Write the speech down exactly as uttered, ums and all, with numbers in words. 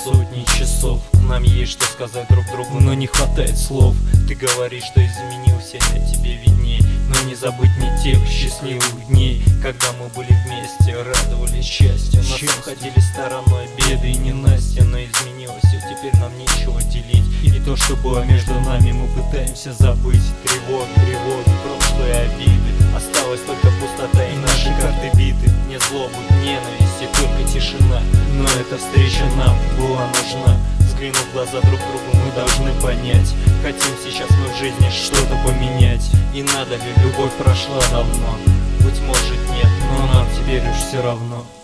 сотни часов. Нам есть что сказать друг другу, но не хватает слов. Ты говоришь, что изменился, я тебе видней. Но не забыть мне тех счастливых дней, когда мы были вместе, радовались счастью. Нас обходили стороной беды и ненастья, но изменилось все, теперь нам нечего делить. И то, что было между нами, мы пытаемся забыть. Тревоги, тревоги, прошлые обиды. Осталась только пустота и наши карты биты. Не злобы, ненависть и только тишина. Но эта встреча нам была нужна. Взглянув в глаза друг другу, мы должны понять: хотим сейчас мы в жизни что-то поменять. И надо ли, любовь прошла давно? Быть может нет, но нам теперь уж все равно.